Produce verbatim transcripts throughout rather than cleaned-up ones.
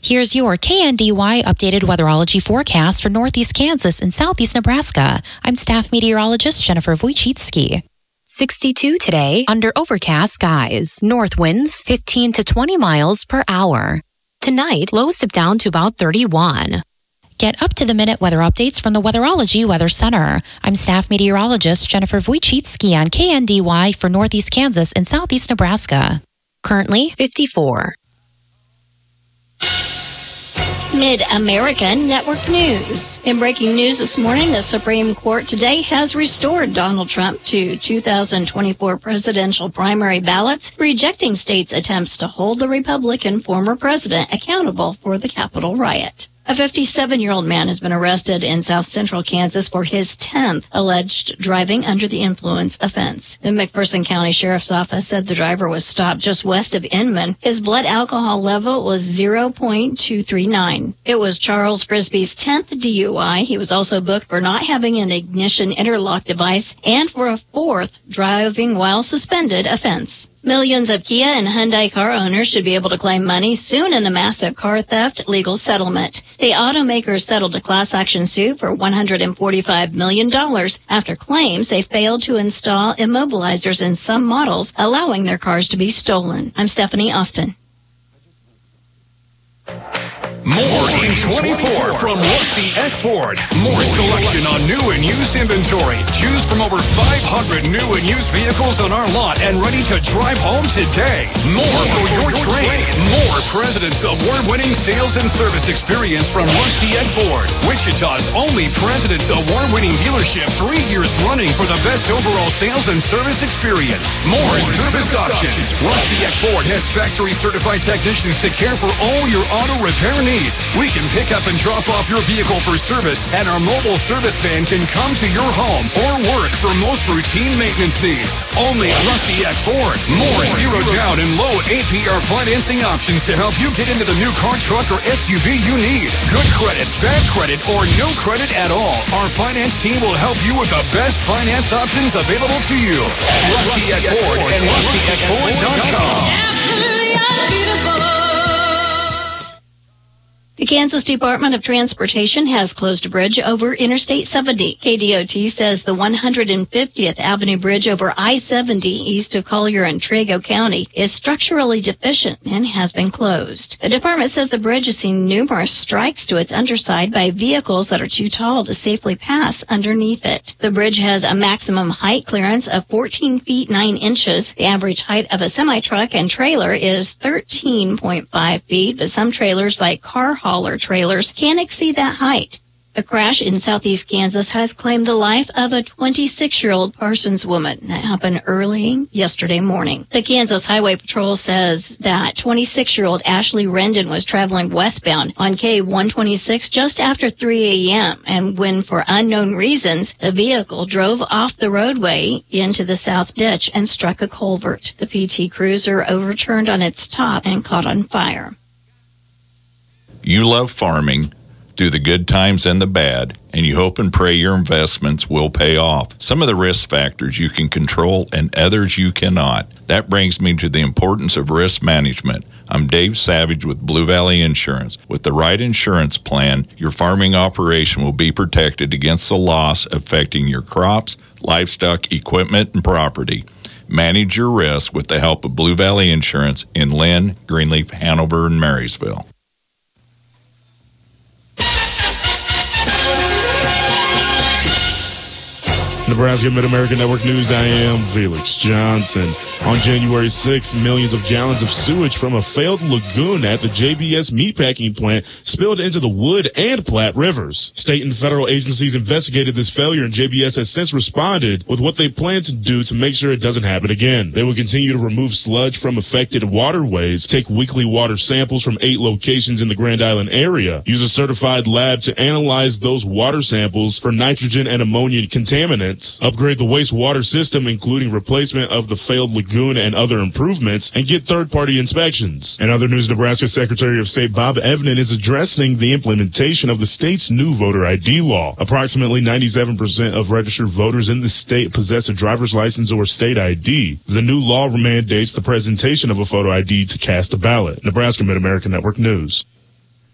Here's your K N D Y updated weatherology forecast for northeast Kansas and southeast Nebraska. I'm staff meteorologist Jennifer Wojcicki. sixty-two today under overcast skies. North winds fifteen to twenty miles per hour. Tonight, lows dip down to about thirty-one. Get up-to-the-minute weather updates from the Weatherology Weather Center. I'm staff meteorologist Jennifer Wojcicki on K N D Y for northeast Kansas and southeast Nebraska. Currently fifty-four. Mid-American Network News. In breaking news this morning, the Supreme Court today has restored Donald Trump to two thousand twenty-four presidential primary ballots, rejecting states' attempts to hold the Republican former president accountable for the Capitol riot. A fifty-seven-year-old man has been arrested in south central Kansas for his tenth alleged driving under the influence offense. The McPherson County Sheriff's Office said the driver was stopped just west of Inman. His blood alcohol level was zero point two three nine. It was Charles Frisbee's tenth D U I. He was also booked for not having an ignition interlock device and for a fourth driving while suspended offense. Millions of Kia and Hyundai car owners should be able to claim money soon in a massive car theft legal settlement. The automakers settled a class action suit for one hundred forty-five million dollars after claims they failed to install immobilizers in some models, allowing their cars to be stolen. I'm Stephanie Austin. More in twenty-four from Rusty Eck Ford. More selection on new and used inventory. Choose from over five hundred new and used vehicles on our lot and ready to drive home today. More for your trade. More President's Award-winning sales and service experience from Rusty Eck Ford. Wichita's only President's Award-winning dealership, three years running for the best overall sales and service experience. More service options. Rusty Eck Ford has factory-certified technicians to care for all your auto repair needs. We can pick up and drop off your vehicle for service, and our mobile service van can come to your home or work for most routine maintenance needs. Only Rusty Eck Ford. More zero down and low A P R financing options to help you get into the new car, truck, or S U V you need. Good credit, bad credit, or no credit at all. Our finance team will help you with the best finance options available to you. Rusty Eck Ford and rusty eck ford dot com. The Kansas Department of Transportation has closed a bridge over Interstate seventy. K D O T says the one hundred fiftieth Avenue Bridge over I seventy east of Collier and Trego County is structurally deficient and has been closed. The department says the bridge has seen numerous strikes to its underside by vehicles that are too tall to safely pass underneath it. The bridge has a maximum height clearance of fourteen feet nine inches. The average height of a semi-truck and trailer is thirteen point five feet, but some trailers like car hauler trailers can exceed that height. A crash in southeast Kansas has claimed the life of a twenty-six-year-old Parsons woman. That happened early yesterday morning. The Kansas Highway Patrol says that twenty-six-year-old Ashley Rendon was traveling westbound on K one twenty-six just after three a.m. and when, for unknown reasons, the vehicle drove off the roadway into the south ditch and struck a culvert. The P T Cruiser overturned on its top and caught on fire. You love farming through the good times and the bad, and you hope and pray your investments will pay off. Some of the risk factors you can control and others you cannot. That brings me to the importance of risk management. I'm Dave Savage with Blue Valley Insurance. With the right insurance plan, your farming operation will be protected against the loss affecting your crops, livestock, equipment, and property. Manage your risk with the help of Blue Valley Insurance in Lynn, Greenleaf, Hanover, and Marysville. Nebraska Mid-American Network News, I am Felix Johnson. On January sixth, millions of gallons of sewage from a failed lagoon at the J B S meatpacking plant spilled into the Wood and Platte rivers. State and federal agencies investigated this failure, and J B S has since responded with what they plan to do to make sure it doesn't happen again. They will continue to remove sludge from affected waterways, take weekly water samples from eight locations in the Grand Island area, use a certified lab to analyze those water samples for nitrogen and ammonia contaminants, upgrade the wastewater system, including replacement of the failed lagoon and other improvements, and get third-party inspections. In other news, Nebraska Secretary of State Bob Evnen is addressing the implementation of the state's new voter I D law. Approximately ninety-seven percent of registered voters in the state possess a driver's license or state I D. The new law mandates the presentation of a photo I D to cast a ballot. Nebraska Mid-American Network News.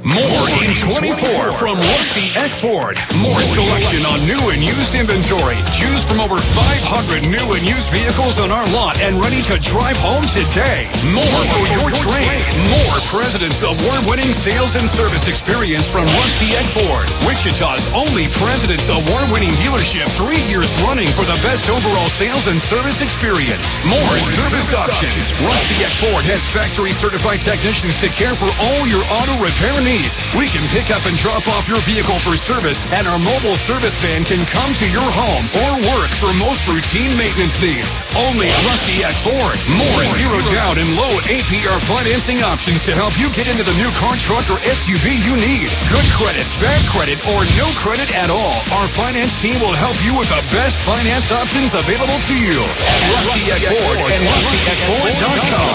More in twenty-four from Rusty Eck Ford. More selection on new and used inventory. Choose from over five hundred new and used vehicles on our lot and ready to drive home today. More for your trade. More President's Award-winning sales and service experience from Rusty Eck Ford. Wichita's only President's Award-winning dealership three years running for the best overall sales and service experience. More service options. Rusty Eck Ford has factory-certified technicians to care for all your auto repair needs. We can pick up and drop off your vehicle for service, and our mobile service van can come to your home or work for most routine maintenance needs. Only Rusty Eck Ford. More zero down and low A P R financing options to help you get into the new car, truck, or S U V you need. Good credit, bad credit, or no credit at all. Our finance team will help you with the best finance options available to you at Rusty Eck Ford and rusty eck ford dot com.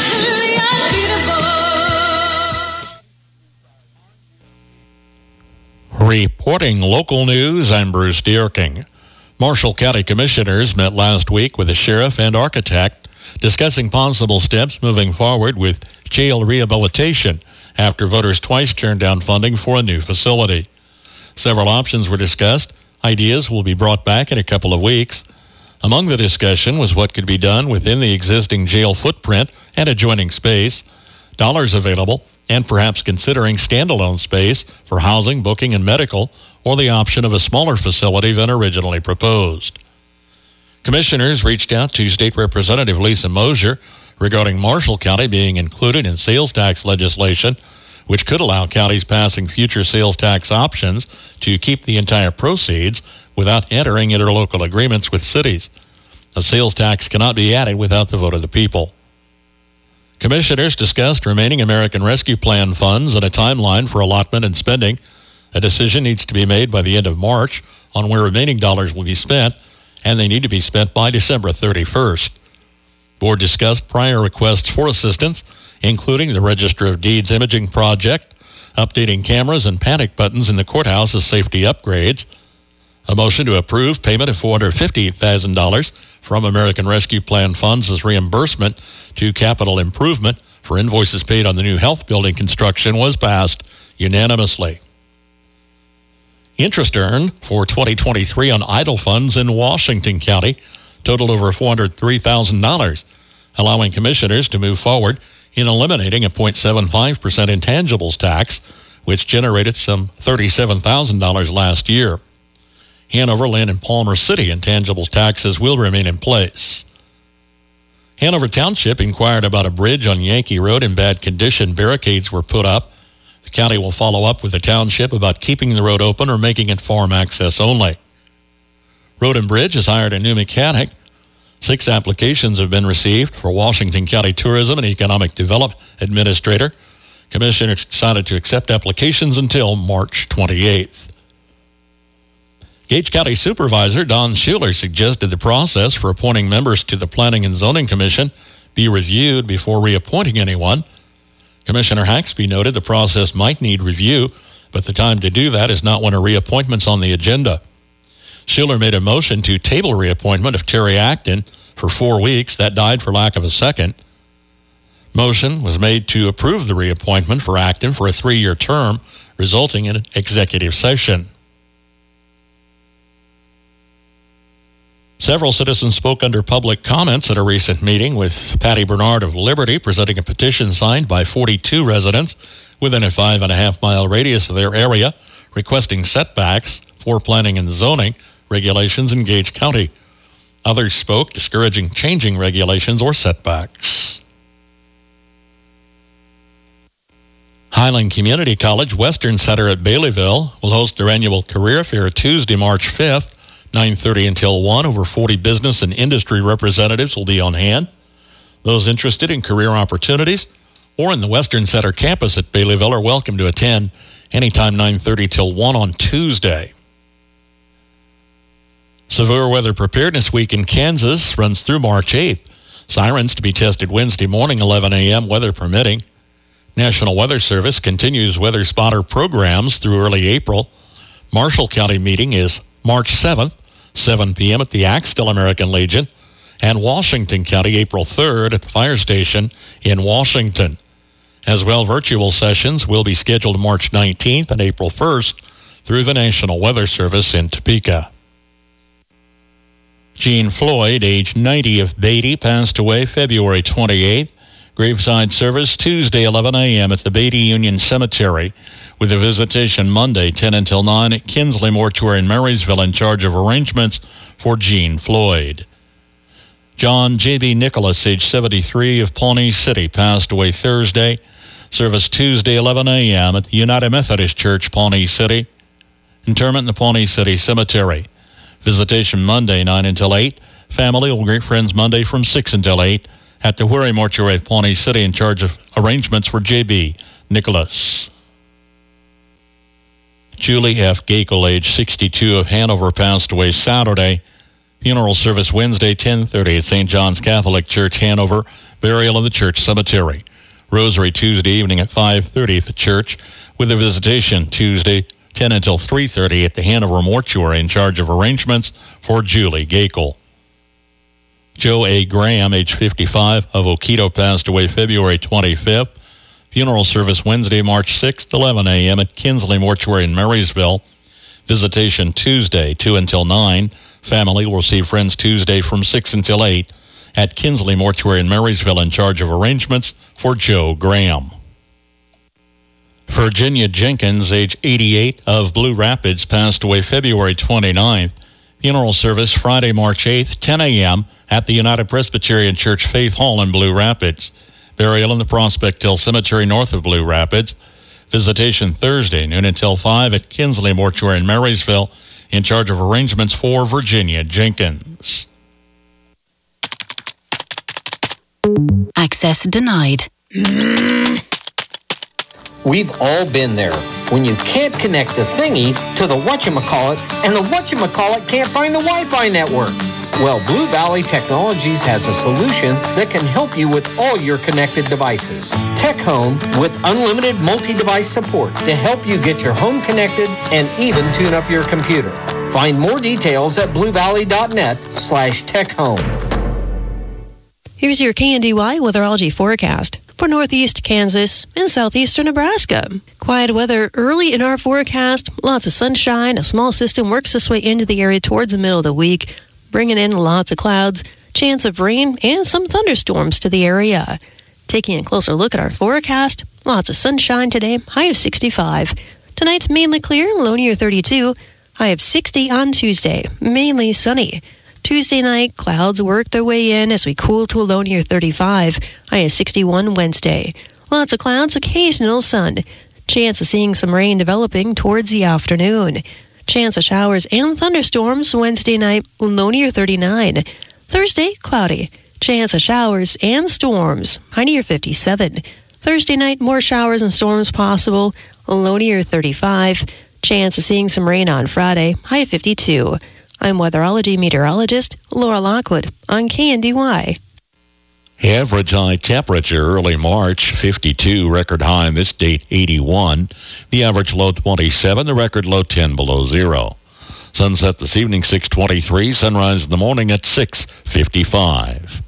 Reporting local news, I'm Bruce Dierking. Marshall County Commissioners met last week with the sheriff and architect discussing possible steps moving forward with jail rehabilitation after voters twice turned down funding for a new facility. Several options were discussed. Ideas will be brought back in a couple of weeks. Among the discussion was what could be done within the existing jail footprint and adjoining space, dollars available, and perhaps considering standalone space for housing, booking, and medical, or the option of a smaller facility than originally proposed. Commissioners reached out to State Representative Lisa Mosier regarding Marshall County being included in sales tax legislation, which could allow counties passing future sales tax options to keep the entire proceeds without entering interlocal agreements with cities. A sales tax cannot be added without the vote of the people. Commissioners discussed remaining American Rescue Plan funds and a timeline for allotment and spending. A decision needs to be made by the end of March on where remaining dollars will be spent, and they need to be spent by December thirty-first. Board discussed prior requests for assistance, including the Register of Deeds imaging project, updating cameras and panic buttons in the courthouse as safety upgrades, a motion to approve payment of four hundred fifty thousand dollars from American Rescue Plan funds as reimbursement to capital improvement for invoices paid on the new health building construction was passed unanimously. Interest earned for twenty twenty-three on idle funds in Washington County totaled over four hundred three thousand dollars, allowing commissioners to move forward in eliminating a zero point seven five percent intangibles tax, which generated some thirty-seven thousand dollars last year. Hanover, Lynn, and Palmer City intangibles taxes will remain in place. Hanover Township inquired about a bridge on Yankee Road in bad condition. Barricades were put up. The county will follow up with the township about keeping the road open or making it farm access only. Road and Bridge has hired a new mechanic. Six applications have been received for Washington County Tourism and Economic Development Administrator. Commissioners decided to accept applications until March twenty-eighth. Gage County Supervisor Don Schuler suggested the process for appointing members to the Planning and Zoning Commission be reviewed before reappointing anyone. Commissioner Haxby noted the process might need review, but the time to do that is not when a reappointment's on the agenda. Schuler made a motion to table reappointment of Terry Acton for four weeks. That died for lack of a second. Motion was made to approve the reappointment for Acton for a three-year term, resulting in an executive session. Several citizens spoke under public comments at a recent meeting, with Patty Bernard of Liberty presenting a petition signed by forty-two residents within a five and a half mile radius of their area, requesting setbacks for planning and zoning regulations in Gage County. Others spoke discouraging changing regulations or setbacks. Highland Community College Western Center at Baileyville will host their annual career fair Tuesday, March fifth. nine thirty until one. Over forty business and industry representatives will be on hand. Those interested in career opportunities or in the Western Center campus at Baileyville are welcome to attend anytime nine thirty till one on Tuesday. Severe Weather Preparedness Week in Kansas runs through March eighth. Sirens to be tested Wednesday morning, eleven a.m., weather permitting. National Weather Service continues weather spotter programs through early April. Marshall County meeting is March seventh, seven p.m. at the Axtell American Legion, and Washington County April third at the fire station in Washington. As well, virtual sessions will be scheduled March nineteenth and April first through the National Weather Service in Topeka. Gene Floyd, age ninety, of Beatty, passed away February twenty-eighth. Graveside service Tuesday, eleven a.m. at the Beatty Union Cemetery, with a visitation Monday, ten until nine at Kinsley Mortuary in Marysville, in charge of arrangements for Gene Floyd. John J B. Nicholas, age seventy-three, of Pawnee City, passed away Thursday. Service Tuesday, eleven a.m. at the United Methodist Church, Pawnee City. Interment in the Pawnee City Cemetery. Visitation Monday, nine until eight. Family will greet friends Monday from six until eight at the Wherry Mortuary at Pawnee City, in charge of arrangements for J B. Nicholas. Julie F. Gakel, age sixty-two, of Hanover, passed away Saturday. Funeral service Wednesday, ten thirty at Saint John's Catholic Church, Hanover. Burial in the church cemetery. Rosary Tuesday evening at five thirty at the church, with a visitation Tuesday, ten until three thirty at the Hanover Mortuary, in charge of arrangements for Julie Gakel. Joe A. Graham, age fifty-five, of Oquito, passed away February twenty-fifth. Funeral service Wednesday, March sixth, eleven a.m. at Kinsley Mortuary in Marysville. Visitation Tuesday, two until nine. Family will receive friends Tuesday from six until eight at Kinsley Mortuary in Marysville, in charge of arrangements for Joe Graham. Virginia Jenkins, age eighty-eight, of Blue Rapids, passed away February twenty-ninth. Funeral service Friday, March eighth, ten a.m. at the United Presbyterian Church Faith Hall in Blue Rapids. Burial in the Prospect Hill Cemetery north of Blue Rapids. Visitation Thursday, noon until five at Kinsley Mortuary in Marysville, in charge of arrangements for Virginia Jenkins. Access denied. We've all been there when you can't connect the thingy to the whatchamacallit, and the whatchamacallit can't find the Wi-Fi network. Well, Blue Valley Technologies has a solution that can help you with all your connected devices. Tech Home, with unlimited multi-device support to help you get your home connected and even tune up your computer. Find more details at bluevalley.net slash techhome. Here's your K N D Y weatherology forecast for northeast Kansas and southeastern Nebraska. Quiet weather early in our forecast. Lots of sunshine. A small system works its way into the area towards the middle of the week, bringing in lots of clouds, chance of rain, and some thunderstorms to the area. Taking a closer look at our forecast, lots of sunshine today, high of sixty-five. Tonight, mainly clear, low near thirty-two, high of sixty on Tuesday, mainly sunny. Tuesday night, clouds work their way in as we cool to a low near thirty-five, high of sixty-one Wednesday. Lots of clouds, occasional sun. Chance of seeing some rain developing towards the afternoon. Chance of showers and thunderstorms Wednesday night, low near thirty-nine. Thursday, cloudy. Chance of showers and storms, high near fifty-seven. Thursday night, more showers and storms possible, low near thirty-five. Chance of seeing some rain on Friday, high of fifty-two. I'm weatherology meteorologist Laura Lockwood on K N D Y. Average high temperature early March, fifty-two. Record high on this date, eighty-one. The average low, twenty-seven. The record low, ten below zero. Sunset this evening, six twenty-three. Sunrise in the morning at six fifty-five.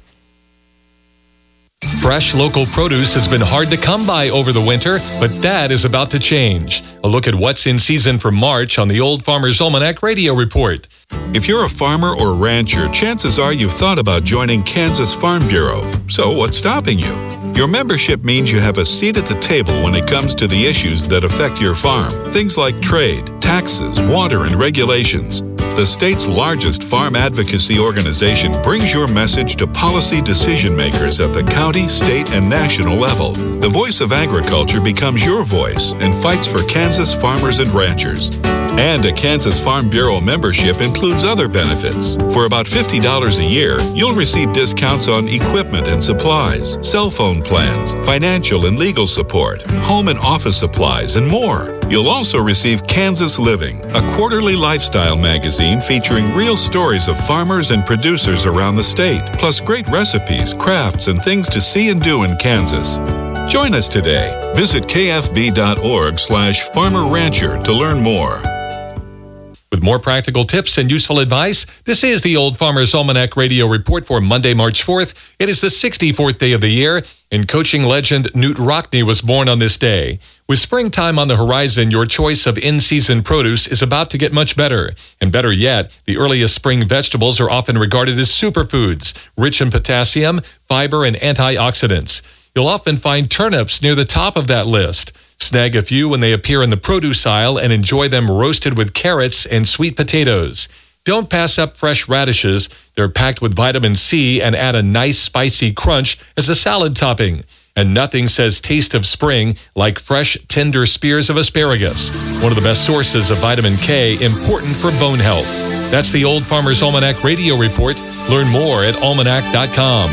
Fresh local produce has been hard to come by over the winter, but that is about to change. A look at what's in season for March on the Old Farmer's Almanac Radio Report. If you're a farmer or rancher, chances are you've thought about joining Kansas Farm Bureau. So what's stopping you? Your membership means you have a seat at the table when it comes to the issues that affect your farm. Things like trade, taxes, water, and regulations. The state's largest farm advocacy organization brings your message to policy decision makers at the county, state, and national level. The voice of agriculture becomes your voice and fights for Kansas farmers and ranchers. And a Kansas Farm Bureau membership includes other benefits. For about fifty dollars a year, you'll receive discounts on equipment and supplies, cell phone plans, financial and legal support, home and office supplies, and more. You'll also receive Kansas Living, a quarterly lifestyle magazine featuring real stories of farmers and producers around the state, plus great recipes, crafts, and things to see and do in Kansas. Join us today. Visit kfb.org slash farmer rancher to learn more. With more practical tips and useful advice, this is the Old Farmer's Almanac Radio Report for Monday, March fourth. It is the sixty-fourth day of the year, and coaching legend Knute Rockne was born on this day. With springtime on the horizon, your choice of in-season produce is about to get much better. And better yet, the earliest spring vegetables are often regarded as superfoods, rich in potassium, fiber, and antioxidants. You'll often find turnips near the top of that list. Snag a few when they appear in the produce aisle and enjoy them roasted with carrots and sweet potatoes. Don't pass up fresh radishes. They're packed with vitamin C and add a nice spicy crunch as a salad topping. And nothing says taste of spring like fresh, tender spears of asparagus, one of the best sources of vitamin K, important for bone health. That's the Old Farmer's Almanac Radio Report. Learn more at almanac dot com.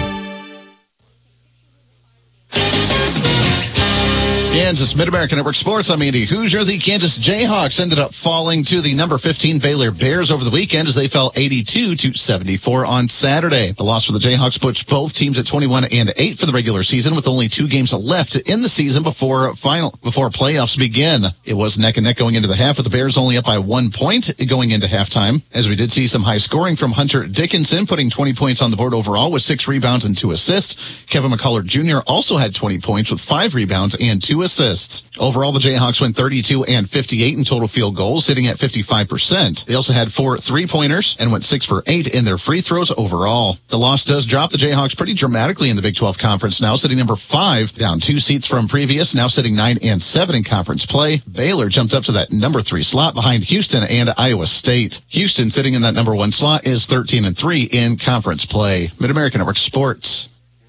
Kansas Mid-American Network Sports. I'm Andy Hoosier. The Kansas Jayhawks ended up falling to the number fifteen Baylor Bears over the weekend as they fell eighty-two to seventy-four on Saturday. The loss for the Jayhawks puts both teams at twenty-one and eight for the regular season, with only two games left in the season before final before playoffs begin. It was neck and neck going into the half, with the Bears only up by one point going into halftime, as we did see some high scoring from Hunter Dickinson, putting twenty points on the board overall with six rebounds and two assists. Kevin McCullough Junior also had twenty points with five rebounds and two assists. Overall, the Jayhawks went thirty-two and fifty-eight in total field goals, sitting at fifty-five percent. They also had four three-pointers and went six for eight in their free throws overall. The loss does drop the Jayhawks pretty dramatically in the Big twelve Conference now, sitting number five, down two seats from previous, now sitting nine and seven in conference play. Baylor jumped up to that number three slot behind Houston and Iowa State. Houston, sitting in that number one slot, is thirteen and three in conference play. Mid-American Network Sports.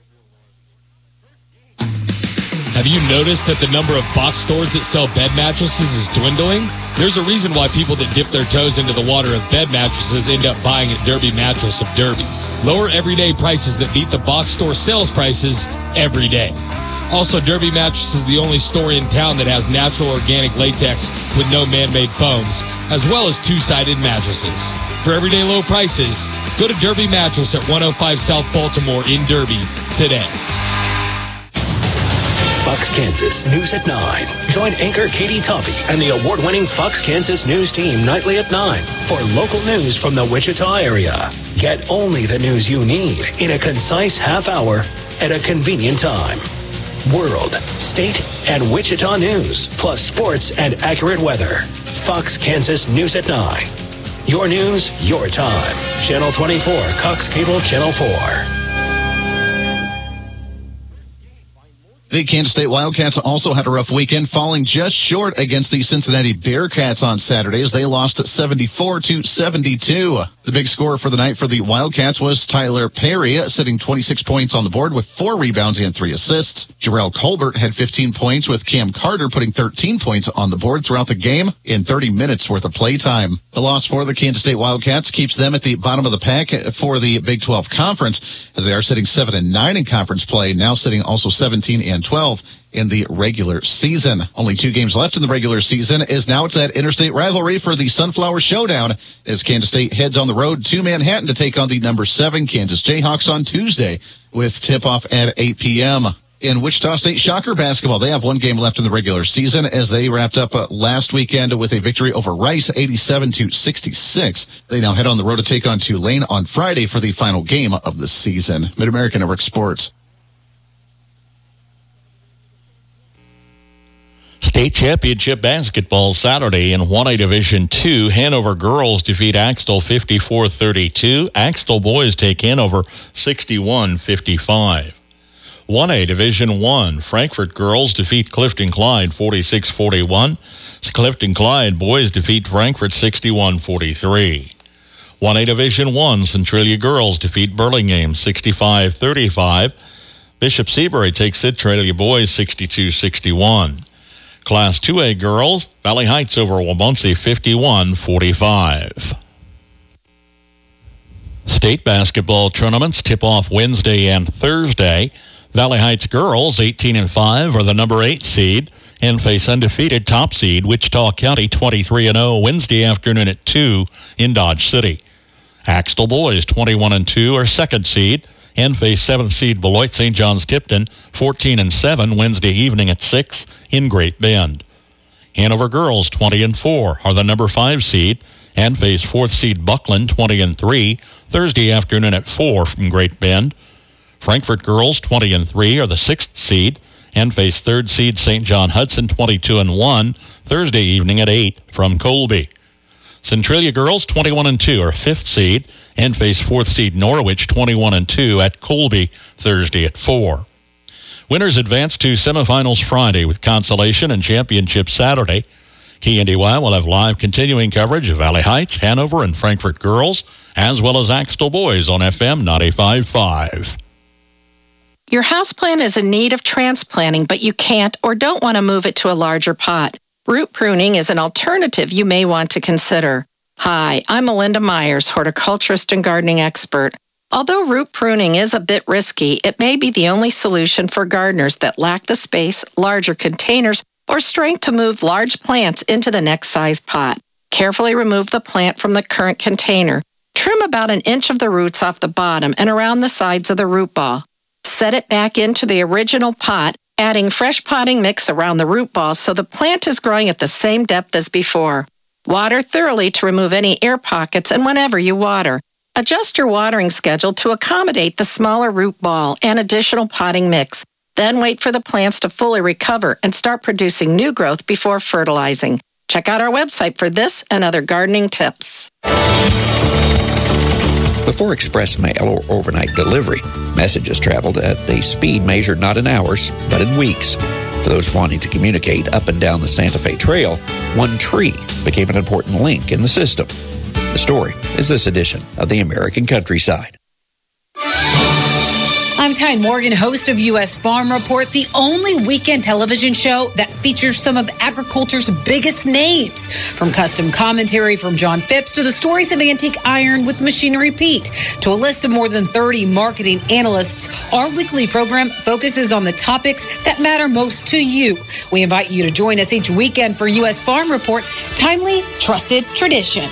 Have you noticed that the number of box stores that sell bed mattresses is dwindling? There's a reason why people that dip their toes into the water of bed mattresses end up buying at Derby Mattress of Derby. Lower everyday prices that beat the box store sales prices every day. Also, Derby Mattress is the only store in town that has natural organic latex with no man-made foams, as well as two-sided mattresses. For everyday low prices, go to Derby Mattress at one oh five South Baltimore in Derby today. Fox Kansas News at nine. Join anchor Katie Toppy and the award-winning Fox Kansas News team nightly at nine for local news from the Wichita area. Get only the news you need in a concise half hour at a convenient time. World, state, and Wichita news, plus sports and accurate weather. Fox Kansas News at nine. Your news, your time. Channel twenty-four, Cox Cable Channel four. The Kansas State Wildcats also had a rough weekend, falling just short against the Cincinnati Bearcats on Saturday as they lost seventy-four to seventy-two. The big scorer for the night for the Wildcats was Tyler Perry, sitting twenty-six points on the board with four rebounds and three assists. Jarrell Colbert had fifteen points, with Cam Carter putting thirteen points on the board throughout the game in thirty minutes worth of playtime. The loss for the Kansas State Wildcats keeps them at the bottom of the pack for the Big twelve Conference, as they are sitting seven and nine in conference play, now sitting also seventeen and twelve in the regular season. Only two games left in the regular season, as now it's that interstate rivalry for the Sunflower Showdown as Kansas State heads on the road to Manhattan to take on the number seven Kansas Jayhawks on Tuesday, with tip-off at eight p.m. In Wichita State Shocker basketball, they have one game left in the regular season as they wrapped up uh, last weekend with a victory over Rice, eighty-seven to sixty-six. They now head on the road to take on Tulane on Friday for the final game of the season. Mid-American Network Sports. State championship basketball Saturday in one A Division two. Hanover girls defeat Axtell fifty-four thirty-two. Axtell boys take Hanover sixty-one fifty-five. one A Division one. Frankfort girls defeat Clifton Clyde forty-six forty-one. Clifton Clyde boys defeat Frankfort sixty-one forty-three. one A Division one. Centralia girls defeat Burlingame sixty-five thirty-five. Bishop Seabury takes Centralia boys sixty-two sixty-one. Class two A girls, Valley Heights over Waubonsee fifty-one forty-five. State basketball tournaments tip off Wednesday and Thursday. Valley Heights girls, eighteen and five, are the number eight seed and face undefeated top seed Wichita County twenty-three and oh Wednesday afternoon at two in Dodge City. Axtell boys, twenty-one and two, are second seed and face seventh seed Beloit Saint John's Tipton fourteen and seven Wednesday evening at six in Great Bend. Hanover girls, twenty and four, are the number five seed and face fourth seed Buckland twenty and three Thursday afternoon at four from Great Bend. Frankfort girls twenty and three are the sixth seed and face third seed Saint John Hudson twenty-two and one Thursday evening at eight from Colby. Centralia girls twenty-one and two are fifth seed and face fourth seed Norwich twenty-one and two at Colby Thursday at four. Winners advance to semifinals Friday with consolation and championship Saturday. K N D Y will have live continuing coverage of Valley Heights, Hanover, and Frankfort girls, as well as Axtell boys on F M ninety-five point five. Your houseplant is in need of transplanting, but you can't or don't want to move it to a larger pot. Root pruning is an alternative you may want to consider. Hi, I'm Melinda Myers, horticulturist and gardening expert. Although root pruning is a bit risky, it may be the only solution for gardeners that lack the space, larger containers, or strength to move large plants into the next size pot. Carefully remove the plant from the current container. Trim about an inch of the roots off the bottom and around the sides of the root ball. Set it back into the original pot, adding fresh potting mix around the root ball so the plant is growing at the same depth as before. Water thoroughly to remove any air pockets and whenever you water. Adjust your watering schedule to accommodate the smaller root ball and additional potting mix. Then wait for the plants to fully recover and start producing new growth before fertilizing. Check out our website for this and other gardening tips. Before express mail or overnight delivery, messages traveled at a speed measured not in hours, but in weeks. For those wanting to communicate up and down the Santa Fe Trail, one tree became an important link in the system. The story is this edition of the American Countryside. I'm Tyne Morgan, host of U S Farm Report, the only weekend television show that features some of agriculture's biggest names. From custom commentary from John Phipps to the stories of antique iron with Machinery Pete to a list of more than thirty marketing analysts, our weekly program focuses on the topics that matter most to you. We invite you to join us each weekend for U S Farm Report, timely, trusted tradition.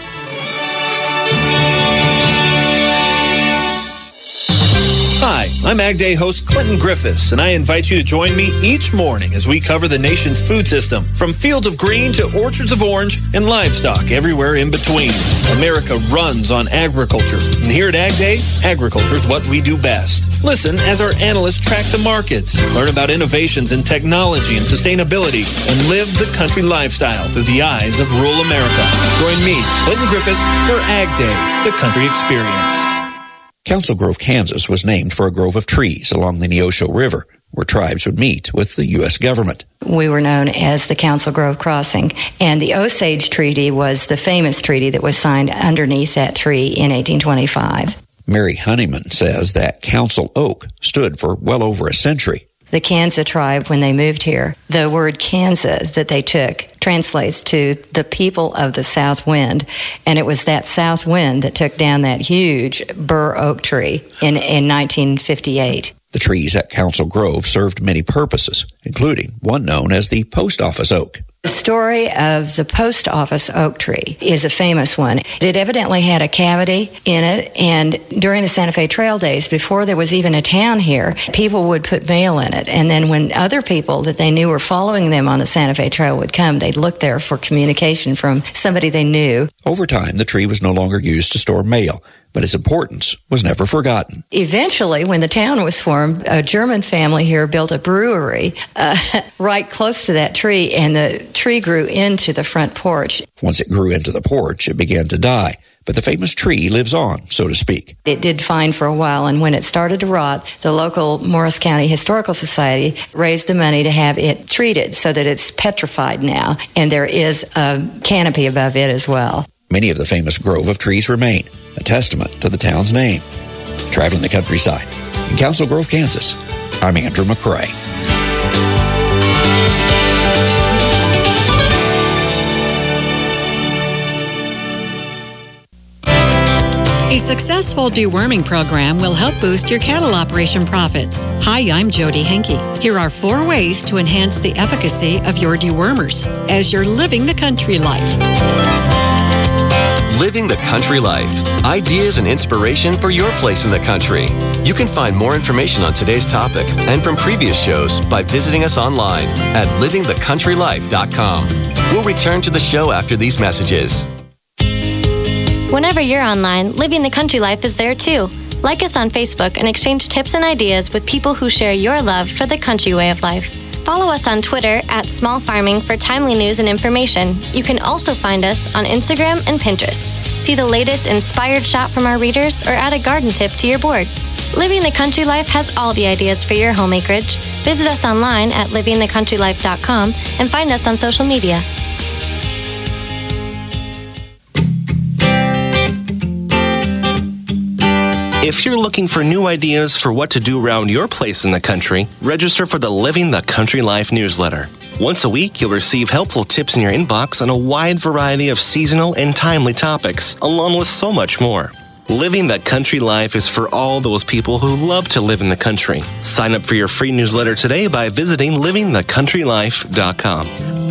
Hi, I'm Ag Day host Clinton Griffiths, and I invite you to join me each morning as we cover the nation's food system, from fields of green to orchards of orange and livestock everywhere in between. America runs on agriculture, and here at Ag Day, agriculture is what we do best. Listen as our analysts track the markets, learn about innovations in technology and sustainability, and live the country lifestyle through the eyes of rural America. Join me, Clinton Griffiths, for Ag Day, the country experience. Council Grove, Kansas was named for a grove of trees along the Neosho River, where tribes would meet with the U S government. We were known as the Council Grove Crossing, and the Osage Treaty was the famous treaty that was signed underneath that tree in eighteen twenty-five. Mary Honeyman says that Council Oak stood for well over a century. The Kansa tribe, when they moved here, the word Kansa that they took translates to the people of the south wind. And it was that south wind that took down that huge bur oak tree in, in nineteen fifty-eight. The trees at Council Grove served many purposes, including one known as the post office oak. The story of the post office oak tree is a famous one. It evidently had a cavity in it, and during the Santa Fe Trail days, before there was even a town here, people would put mail in it. And then when other people that they knew were following them on the Santa Fe Trail would come, they'd look there for communication from somebody they knew. Over time, the tree was no longer used to store mail, but its importance was never forgotten. Eventually, when the town was formed, a German family here built a brewery uh, right close to that tree, and the tree grew into the front porch. Once it grew into the porch, it began to die, but the famous tree lives on, so to speak. It did fine for a while, and when it started to rot, the local Morris County Historical Society raised the money to have it treated so that it's petrified now, and there is a canopy above it as well. Many of the famous grove of trees remain, a testament to the town's name. Traveling the countryside in Council Grove, Kansas, I'm Andrew McCrae. A successful deworming program will help boost your cattle operation profits. Hi, I'm Jody Henke. Here are four ways to enhance the efficacy of your dewormers as you're living the country life. Living the country life. Ideas and inspiration for your place in the country. You can find more information on today's topic and from previous shows by visiting us online at living the country life dot com. We'll return to the show after these messages. Whenever you're online, Living the Country Life is there too. Like us on Facebook and exchange tips and ideas with people who share your love for the country way of life. Follow us on Twitter at Small Farming for timely news and information. You can also find us on Instagram and Pinterest. See the latest inspired shot from our readers or add a garden tip to your boards. Living the Country Life has all the ideas for your home acreage. Visit us online at living the country life dot com and find us on social media. If you're looking for new ideas for what to do around your place in the country, register for the Living the Country Life newsletter. Once a week, you'll receive helpful tips in your inbox on a wide variety of seasonal and timely topics, along with so much more. Living the Country Life is for all those people who love to live in the country. Sign up for your free newsletter today by visiting living the country life dot com.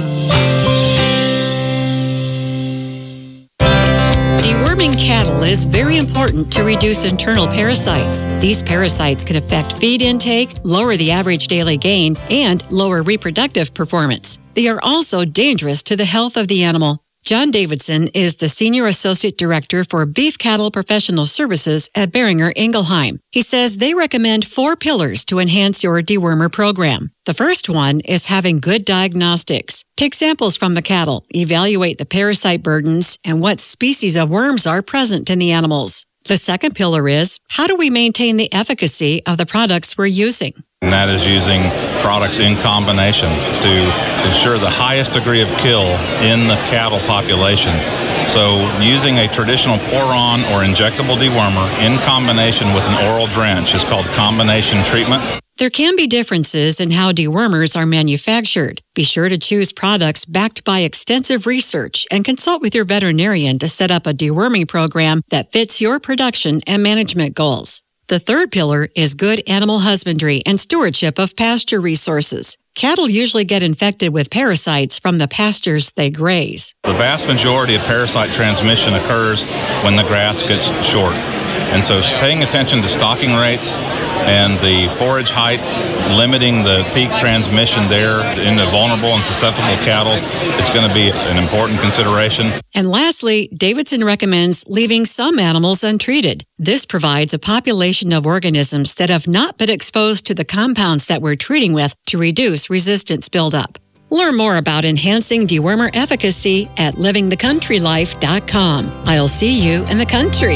Deworming cattle is very important to reduce internal parasites. These parasites can affect feed intake, lower the average daily gain, and lower reproductive performance. They are also dangerous to the health of the animal. John Davidson is the Senior Associate Director for Beef Cattle Professional Services at Behringer Ingelheim. He says they recommend four pillars to enhance your dewormer program. The first one is having good diagnostics. Take samples from the cattle, evaluate the parasite burdens, and what species of worms are present in the animals. The second pillar is, how do we maintain the efficacy of the products we're using? And that is using products in combination to ensure the highest degree of kill in the cattle population. So using a traditional pour-on or injectable dewormer in combination with an oral drench is called combination treatment. There can be differences in how dewormers are manufactured. Be sure to choose products backed by extensive research and consult with your veterinarian to set up a deworming program that fits your production and management goals. The third pillar is good animal husbandry and stewardship of pasture resources. Cattle usually get infected with parasites from the pastures they graze. The vast majority of parasite transmission occurs when the grass gets short. And so paying attention to stocking rates and the forage height, limiting the peak transmission there in the vulnerable and susceptible cattle is going to be an important consideration. And lastly, Davidson recommends leaving some animals untreated. This provides a population of organisms that have not been exposed to the compounds that we're treating with to reduce resistance buildup. Learn more about enhancing dewormer efficacy at living the country life dot com. I'll see you in the country.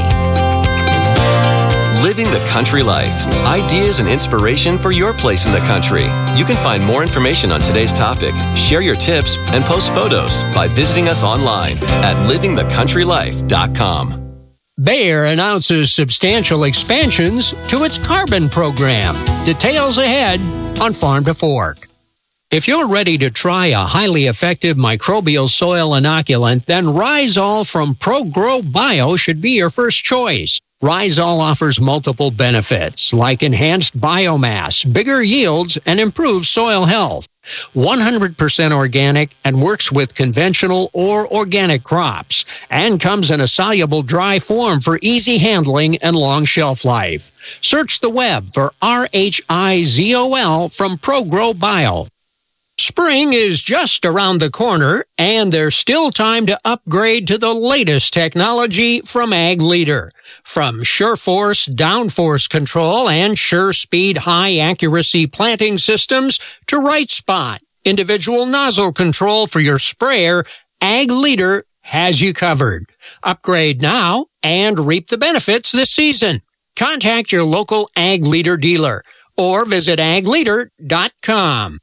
Living the Country Life. Ideas and inspiration for your place in the country. You can find more information on today's topic, share your tips, and post photos by visiting us online at living the country life dot com. Bayer announces substantial expansions to its carbon program. Details ahead on Farm to Fork. If you're ready to try a highly effective microbial soil inoculant, then Rhizol from ProGrow Bio should be your first choice. Rhizol offers multiple benefits like enhanced biomass, bigger yields, and improved soil health. one hundred percent organic and works with conventional or organic crops, and comes in a soluble dry form for easy handling and long shelf life. Search the web for R H I Z O L from ProGrow Bio. Spring is just around the corner, and there's still time to upgrade to the latest technology from Ag Leader. From SureForce downforce control and SureSpeed high-accuracy planting systems to Right Spot, individual nozzle control for your sprayer, Ag Leader has you covered. Upgrade now and reap the benefits this season. Contact your local Ag Leader dealer or visit ag leader dot com.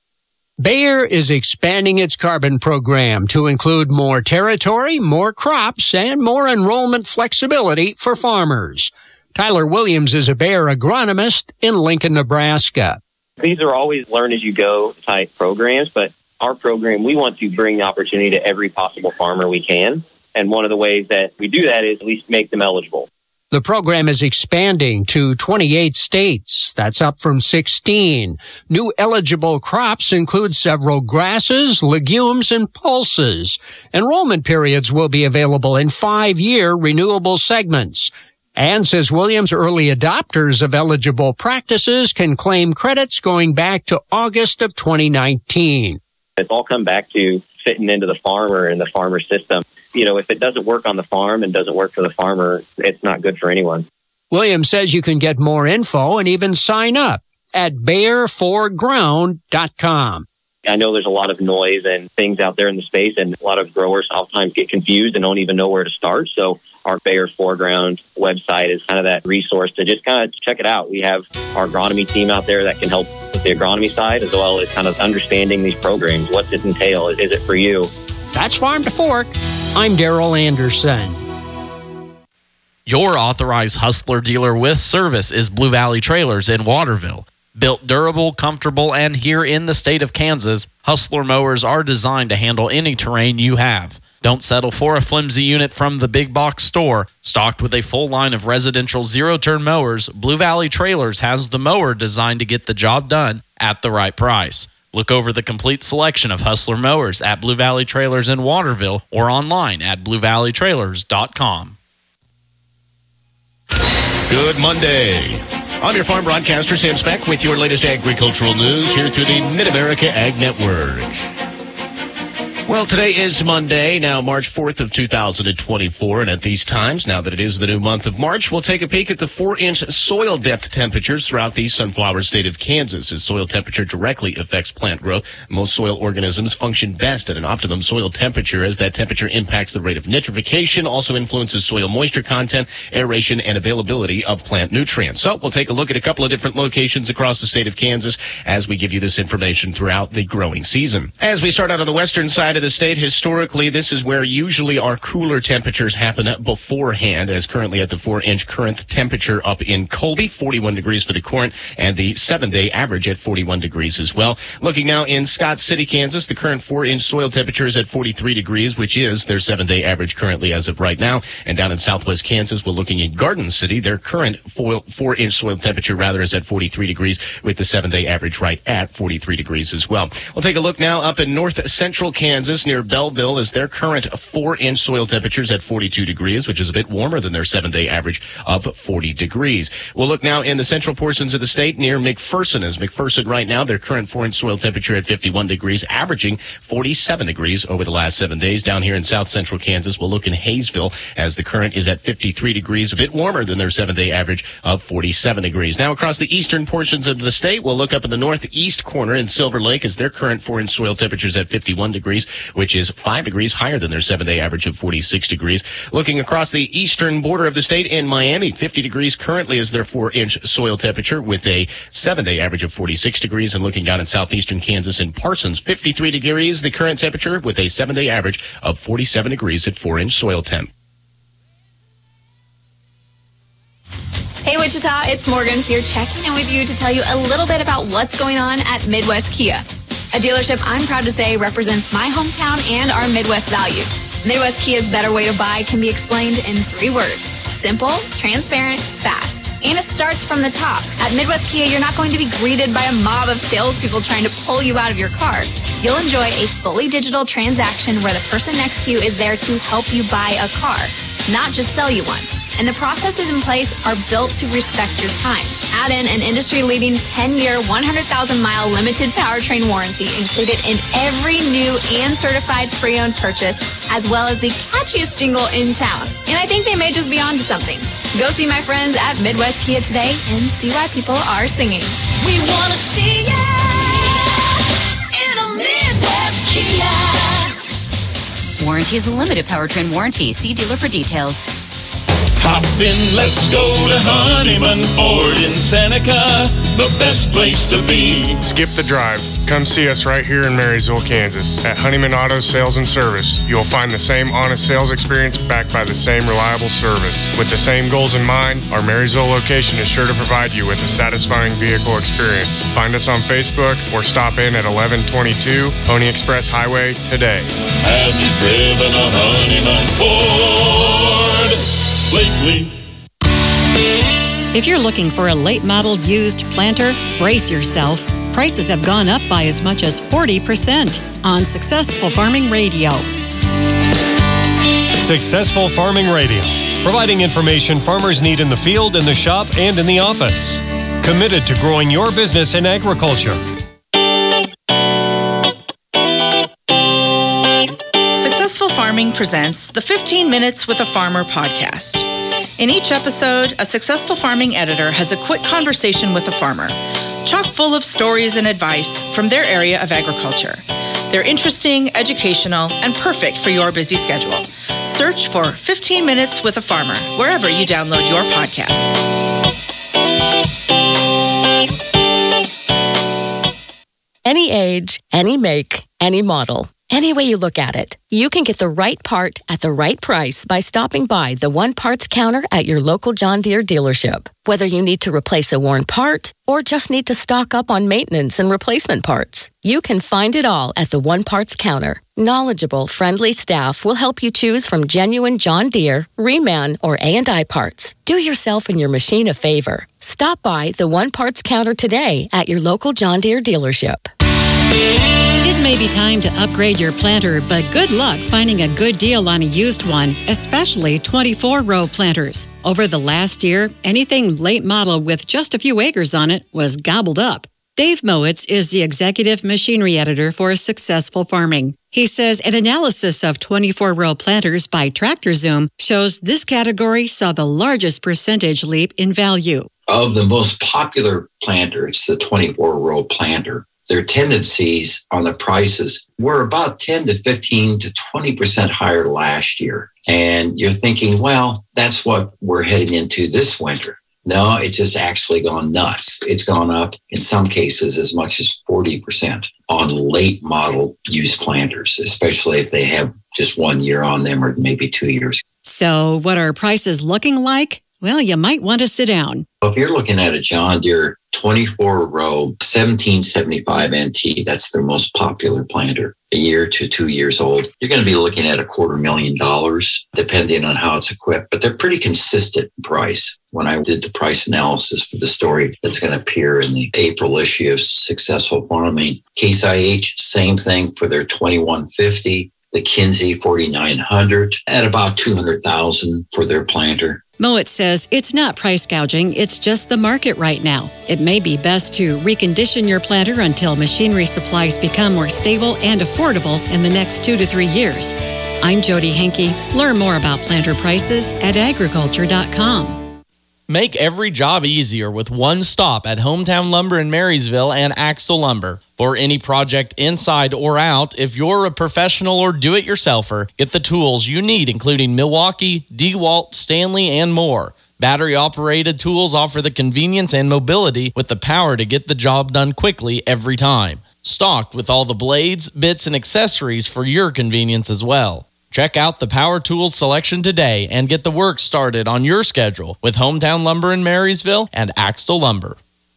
Bayer is expanding its carbon program to include more territory, more crops, and more enrollment flexibility for farmers. Tyler Williams is a Bayer agronomist in Lincoln, Nebraska. These are always learn-as-you-go type programs, but our program, we want to bring the opportunity to every possible farmer we can. And one of the ways that we do that is at least make them eligible. The program is expanding to twenty-eight states. That's up from sixteen. New eligible crops include several grasses, legumes, and pulses. Enrollment periods will be available in five-year renewable segments. And, says Williams, early adopters of eligible practices can claim credits going back to August of twenty nineteen. It's all come back to fitting into the farmer and the farmer system. you know, if it doesn't work on the farm and doesn't work for the farmer, it's not good for anyone. William says you can get more info and even sign up at bayer for ground dot com. I know there's a lot of noise and things out there in the space, and a lot of growers oftentimes get confused and don't even know where to start. So our Bayer Foreground website is kind of that resource to just kind of check it out. We have our agronomy team out there that can help with the agronomy side, as well as kind of understanding these programs. What's it entail? Is it for you? That's Farm to Fork. I'm Daryl Anderson. Your authorized Hustler dealer with service is Blue Valley Trailers in Waterville. Built durable, comfortable, and here in the state of Kansas, Hustler mowers are designed to handle any terrain you have. Don't settle for a flimsy unit from the big box store. Stocked with a full line of residential zero-turn mowers, Blue Valley Trailers has the mower designed to get the job done at the right price. Look over the complete selection of Hustler mowers at Blue Valley Trailers in Waterville or online at blue valley trailers dot com. Good Monday. I'm your farm broadcaster, Sam Speck, with your latest agricultural news here through the Mid-America Ag Network. Well, today is Monday, now March fourth of two thousand twenty-four, and at these times, now that it is the new month of March, we'll take a peek at the four-inch soil depth temperatures throughout the sunflower state of Kansas. As soil temperature directly affects plant growth, most soil organisms function best at an optimum soil temperature, as that temperature impacts the rate of nitrification, also influences soil moisture content, aeration, and availability of plant nutrients. So we'll take a look at a couple of different locations across the state of Kansas as we give you this information throughout the growing season. As we start out on the western side of the state, historically, this is where usually our cooler temperatures happen beforehand, as currently at the four-inch current temperature up in Colby, forty-one degrees for the current, and the seven-day average at forty-one degrees as well. Looking now in Scott City, Kansas, the current four-inch soil temperature is at forty-three degrees, which is their seven-day average currently as of right now. And down in southwest Kansas, we're looking in Garden City, their current four-inch soil temperature, rather, is at forty-three degrees, with the seven-day average right at forty-three degrees as well. We'll take a look now up in north central Kansas, near Belleville, is their current four-inch soil temperatures at forty-two degrees, which is a bit warmer than their seven-day average of forty degrees. We'll look now in the central portions of the state near McPherson. As McPherson right now, their current four-inch soil temperature at fifty-one degrees, averaging forty-seven degrees over the last seven days. Down here in south central Kansas, we'll look in Hayesville, as the current is at fifty-three degrees, a bit warmer than their seven-day average of forty-seven degrees. Now across the eastern portions of the state, we'll look up in the northeast corner in Silver Lake, as their current four-inch soil temperatures at fifty-one degrees, which is five degrees higher than their seven-day average of forty-six degrees. Looking across the eastern border of the state in Miami, fifty degrees currently is their four-inch soil temperature, with a seven-day average of forty-six degrees. And looking down in southeastern Kansas in Parsons, fifty-three degrees the current temperature, with a seven-day average of forty-seven degrees at four-inch soil temp. Hey Wichita, it's Morgan here, checking in with you to tell you a little bit about what's going on at Midwest Kia. A dealership I'm proud to say represents my hometown and our Midwest values. Midwest Kia's better way to buy can be explained in three words: simple, transparent, fast. And it starts from the top. At Midwest Kia, you're not going to be greeted by a mob of salespeople trying to pull you out of your car. You'll enjoy a fully digital transaction where the person next to you is there to help you buy a car, not just sell you one. And the processes in place are built to respect your time. Add in an industry-leading ten-year, one hundred thousand mile limited powertrain warranty included in every new and certified pre-owned purchase, as well as the catchiest jingle in town. And I think they may just be onto something. Go see my friends at Midwest Kia today and see why people are singing. We want to see ya in a Midwest Kia. Warranty is a limited powertrain warranty. See dealer for details. Hop in, let's go to Honeyman Ford in Seneca, the best place to be. Skip the drive. Come see us right here in Marysville, Kansas. At Honeyman Auto Sales and Service, you'll find the same honest sales experience backed by the same reliable service. With the same goals in mind, our Marysville location is sure to provide you with a satisfying vehicle experience. Find us on Facebook or stop in at eleven twenty-two Pony Express Highway today. Have you driven a Honeyman Ford lately? If you're looking for a late model used planter, brace yourself. Prices have gone up by as much as forty percent on Successful Farming Radio. Successful Farming Radio, providing information farmers need in the field, in the shop, and in the office. Committed to growing your business in agriculture. Successful Farming presents the fifteen Minutes with a Farmer podcast. In each episode, a successful farming editor has a quick conversation with a farmer, chock full of stories and advice from their area of agriculture. They're interesting, educational, and perfect for your busy schedule. Search for fifteen Minutes with a Farmer wherever you download your podcasts. Any age, any make, any model. Any way you look at it, you can get the right part at the right price by stopping by the One Parts counter at your local John Deere dealership. Whether you need to replace a worn part or just need to stock up on maintenance and replacement parts, you can find it all at the One Parts counter. Knowledgeable, friendly staff will help you choose from genuine John Deere, Reman, or A and I parts. Do yourself and your machine a favor. Stop by the One Parts counter today at your local John Deere dealership. It may be time to upgrade your planter, but good luck finding a good deal on a used one, especially twenty-four row planters. Over the last year, anything late model with just a few acres on it was gobbled up. Dave Mowitz is the executive machinery editor for Successful Farming. He says an analysis of twenty-four row planters by TractorZoom shows this category saw the largest percentage leap in value. Of the most popular planters, the twenty-four row planter, their tendencies on the prices were about ten to fifteen to twenty percent higher last year. And you're thinking, well, that's what we're heading into this winter. No, it's just actually gone nuts. It's gone up in some cases as much as forty percent on late model used planters, especially if they have just one year on them or maybe two years. So what are prices looking like? Well, you might want to sit down. If you're looking at a John Deere twenty-four row seventeen seventy-five N T, that's their most popular planter, a year to two years old, you're going to be looking at a quarter million dollars, depending on how it's equipped. But they're pretty consistent in price. When I did the price analysis for the story that's going to appear in the April issue of Successful Farming, Case I H, same thing for their twenty-one fifty, the Kinsey forty-nine hundred, at about two hundred thousand for their planter. Mowitz says it's not price gouging, it's just the market right now. It may be best to recondition your planter until machinery supplies become more stable and affordable in the next two to three years. I'm Jody Henke. Learn more about planter prices at agriculture dot com. Make every job easier with one stop at Hometown Lumber in Marysville and Axtell Lumber. For any project inside or out, if you're a professional or do-it-yourselfer, get the tools you need, including Milwaukee, DeWalt, Stanley, and more. Battery-operated tools offer the convenience and mobility with the power to get the job done quickly every time. Stocked with all the blades, bits, and accessories for your convenience as well. Check out the power tools selection today and get the work started on your schedule with Hometown Lumber in Marysville and Axtell Lumber.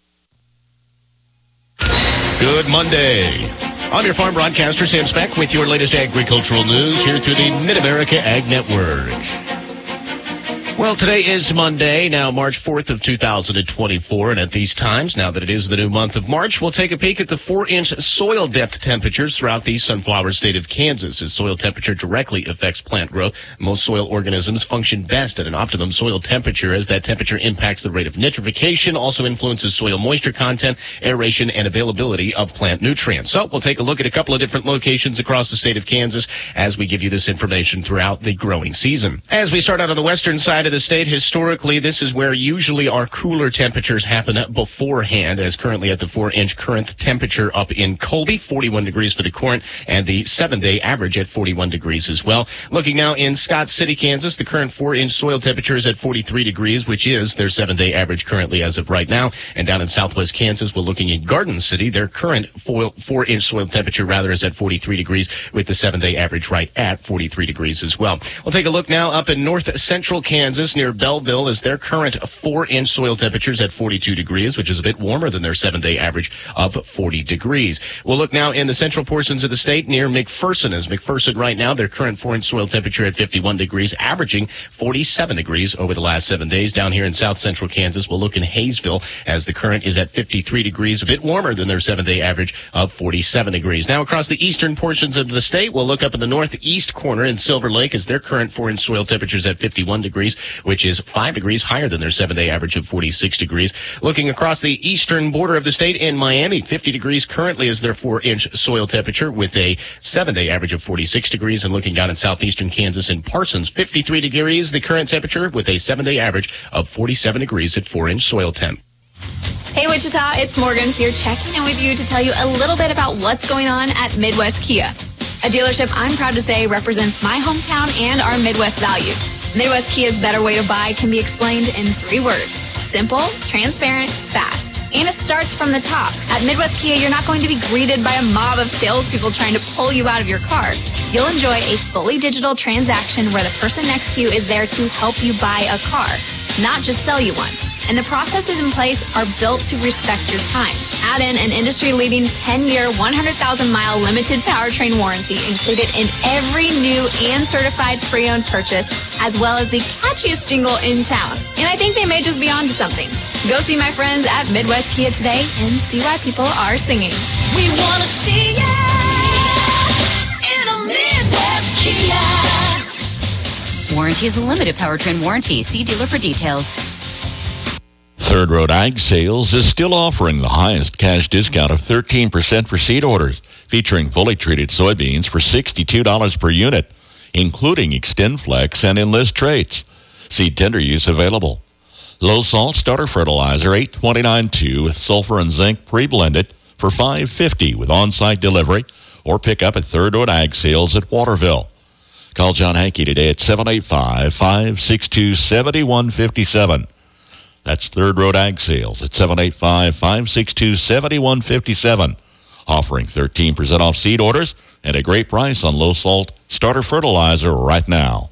Good Monday. I'm your farm broadcaster, Sam Speck, with your latest agricultural news here through the Mid-America Ag Network. Well, today is Monday, now March fourth of two thousand twenty-four, and at these times, now that it is the new month of March, we'll take a peek at the four-inch soil depth temperatures throughout the sunflower state of Kansas. As soil temperature directly affects plant growth, most soil organisms function best at an optimum soil temperature, as that temperature impacts the rate of nitrification, also influences soil moisture content, aeration, and availability of plant nutrients. So we'll take a look at a couple of different locations across the state of Kansas as we give you this information throughout the growing season. As we start out on the western side of the state, historically, this is where usually our cooler temperatures happen beforehand, as currently at the four-inch current temperature up in Colby, forty-one degrees for the current, and the seven-day average at forty-one degrees as well. Looking now in Scott City, Kansas, the current four-inch soil temperature is at forty-three degrees, which is their seven-day average currently as of right now. And down in southwest Kansas, we're looking in Garden City, their current four-inch soil temperature, rather, is at forty-three degrees, with the seven-day average right at forty-three degrees as well. We'll take a look now up in north central Kansas, near Belleville, is their current four-inch soil temperatures at forty-two degrees, which is a bit warmer than their seven-day average of forty degrees. We'll look now in the central portions of the state near McPherson. As McPherson right now, their current four-inch soil temperature at fifty-one degrees, averaging forty-seven degrees over the last seven days. Down here in south central Kansas, we'll look in Hayesville, as the current is at fifty-three degrees, a bit warmer than their seven-day average of forty-seven degrees. Now across the eastern portions of the state, we'll look up in the northeast corner in Silver Lake, as their current four-inch soil temperatures at fifty-one degrees, which is five degrees higher than their seven-day average of forty-six degrees. Looking across the eastern border of the state in Miami, fifty degrees currently is their four-inch soil temperature with a seven-day average of forty-six degrees. And looking down in southeastern Kansas in Parsons, fifty-three degrees the current temperature with a seven-day average of forty-seven degrees at four-inch soil temp. Hey Wichita, it's Morgan here checking in with you to tell you a little bit about what's going on at Midwest Kia. A dealership I'm proud to say represents my hometown and our Midwest values. Midwest Kia's better way to buy can be explained in three words. Simple, transparent, fast. And it starts from the top. At Midwest Kia, you're not going to be greeted by a mob of salespeople trying to pull you out of your car. You'll enjoy a fully digital transaction where the person next to you is there to help you buy a car, not just sell you one. And the processes in place are built to respect your time. Add in an industry-leading ten-year, one hundred thousand mile limited powertrain warranty included in every new and certified pre-owned purchase, as well as the catchiest jingle in town. And I think they may just be onto something. Go see my friends at Midwest Kia today and see why people are singing. We want to see ya in a Midwest Kia. Warranty is a limited powertrain warranty. See dealer for details. Third Road Ag Sales is still offering the highest cash discount of thirteen percent for seed orders, featuring fully treated soybeans for sixty-two dollars per unit, including XtendFlex and Enlist traits. Seed tender use available. Low salt starter fertilizer eight twenty-nine two with sulfur and zinc pre-blended for five fifty with on-site delivery, or pick up at Third Road Ag Sales at Waterville. Call John Hankey today at seven eight five, five six two, seven one five seven. That's Third Road Ag Sales at seven eight five, five six two, seven one five seven. Offering thirteen percent off seed orders and a great price on low-salt starter fertilizer right now.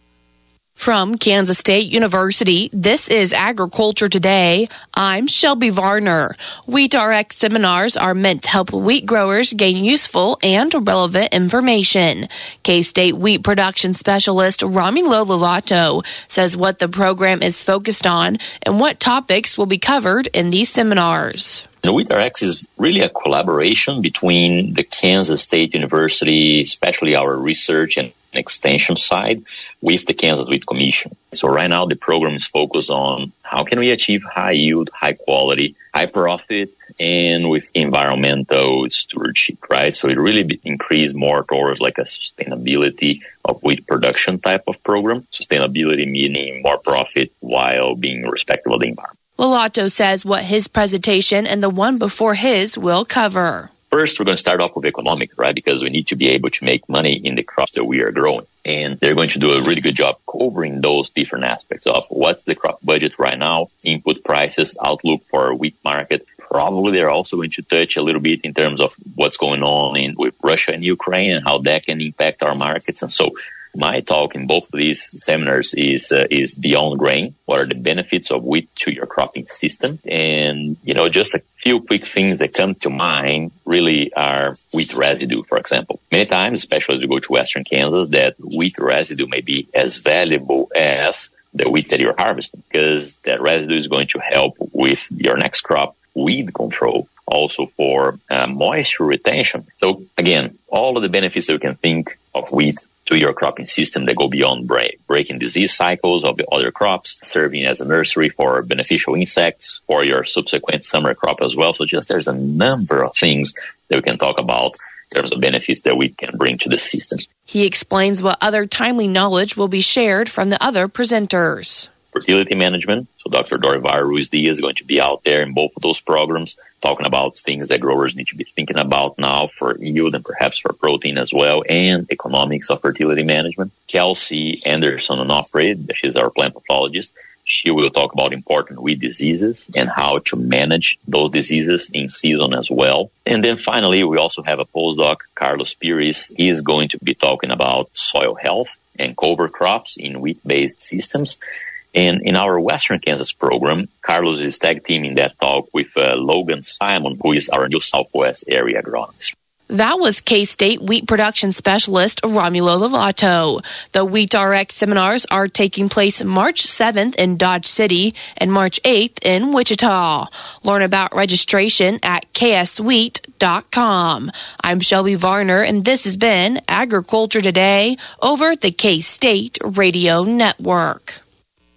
From Kansas State University, this is Agriculture Today. I'm Shelby Varner. WheatRx seminars are meant to help wheat growers gain useful and relevant information. K-State wheat production specialist Romulo Lalato says what the program is focused on and what topics will be covered in these seminars. And WheatRx is really a collaboration between the Kansas State University, especially our research and extension side, with the Kansas Wheat Commission. So right now the program is focused on how can we achieve high yield, high quality, high profit, and with environmental stewardship, right? So it really increased more towards like a sustainability of wheat production type of program. Sustainability meaning more profit while being respectful of the environment. Lalato says what his presentation and the one before his will cover. First, we're going to start off with economics, right? Because we need to be able to make money in the crops that we are growing. And they're going to do a really good job covering those different aspects of what's the crop budget right now, input prices, outlook for our wheat market. Probably they're also going to touch a little bit in terms of what's going on in with Russia and Ukraine and how that can impact our markets. And so my talk in both of these seminars is uh, is beyond grain. What are the benefits of wheat to your cropping system? And, you know, just a few quick things that come to mind really are wheat residue, for example. Many times, especially as we go to Western Kansas, that wheat residue may be as valuable as the wheat that you're harvesting, because that residue is going to help with your next crop, weed control, also for uh, moisture retention. So again, all of the benefits that we can think of wheat to your cropping system that go beyond break, breaking disease cycles of the other crops, serving as a nursery for beneficial insects for your subsequent summer crop as well. So just there's a number of things that we can talk about in terms of benefits that we can bring to the system. He explains what other timely knowledge will be shared from the other presenters. Fertility management. So Doctor Dorivar Ruiz-Diaz is going to be out there in both of those programs talking about things that growers need to be thinking about now for yield and perhaps for protein as well, and economics of fertility management. Kelsey Anderson Onofre, she's our plant pathologist. She will talk about important weed diseases and how to manage those diseases in season as well. And then finally, we also have a postdoc, Carlos Pires. He's going to be talking about soil health and cover crops in wheat-based systems. And in our Western Kansas program, Carlos is tag teaming that talk with uh, Logan Simon, who is our new Southwest area agronomist. That was K-State wheat production specialist Romulo Lalato. The WheatRx seminars are taking place March seventh in Dodge City and March eighth in Wichita. Learn about registration at k s wheat dot com. I'm Shelby Varner, and this has been Agriculture Today over the K-State Radio Network.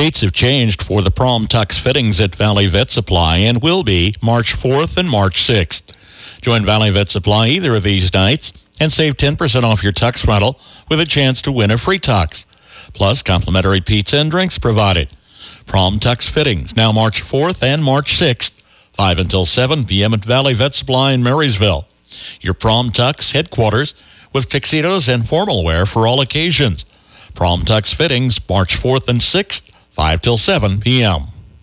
Dates have changed for the prom tux fittings at Valley Vet Supply and will be March fourth and March sixth. Join Valley Vet Supply either of these nights and save ten percent off your tux rental with a chance to win a free tux. Plus, complimentary pizza and drinks provided. Prom tux fittings now March fourth and March sixth, five until seven p.m. at Valley Vet Supply in Marysville. Your prom tux headquarters with tuxedos and formal wear for all occasions. Prom tux fittings March fourth and sixth, five till seven p.m.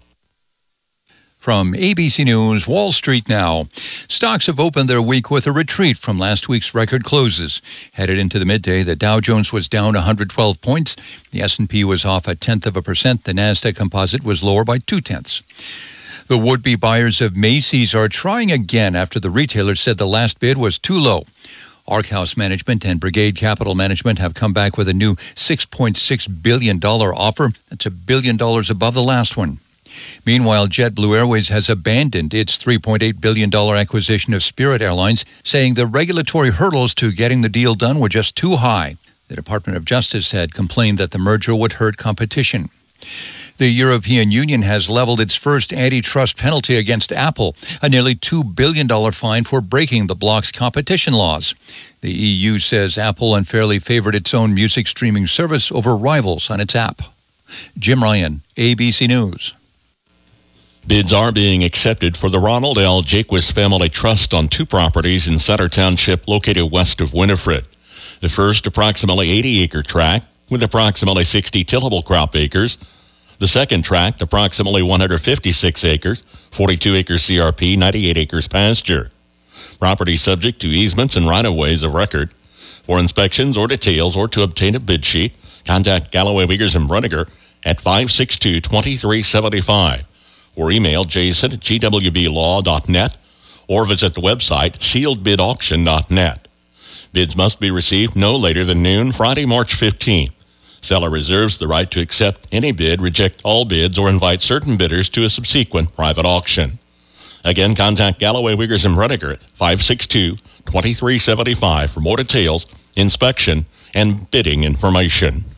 From A B C News, Wall Street now. Stocks have opened their week with a retreat from last week's record closes. Headed into the midday, the Dow Jones was down one hundred twelve points. The S and P was off a tenth of a percent. The Nasdaq Composite was lower by two tenths. The would-be buyers of Macy's are trying again after the retailer said the last bid was too low. Arkhouse Management and Brigade Capital Management have come back with a new six point six billion dollars offer. That's a billion dollars above the last one. Meanwhile, JetBlue Airways has abandoned its three point eight billion dollars acquisition of Spirit Airlines, saying the regulatory hurdles to getting the deal done were just too high. The Department of Justice had complained that the merger would hurt competition. The European Union has leveled its first antitrust penalty against Apple, a nearly two billion dollars fine for breaking the bloc's competition laws. The E U says Apple unfairly favored its own music streaming service over rivals on its app. Jim Ryan, A B C News. Bids are being accepted for the Ronald L. Jaquist Family Trust on two properties in Sutter Township located west of Winifred. The first, approximately eighty-acre tract with approximately sixty tillable crop acres. The second tract, approximately one hundred fifty-six acres, forty-two acres C R P, ninety-eight acres pasture. Property subject to easements and right-of-ways of record. For inspections or details or to obtain a bid sheet, contact Galloway, Wiegers, and Bruniger at five six two, two three seven five or email jason at g w b law dot net or visit the website sealed bid auction dot net. Bids must be received no later than noon Friday, March fifteenth. Seller reserves the right to accept any bid, reject all bids, or invite certain bidders to a subsequent private auction. Again, contact Galloway, Wiegers, and Bruniger at five six two, two three seven five for more details, inspection, and bidding information.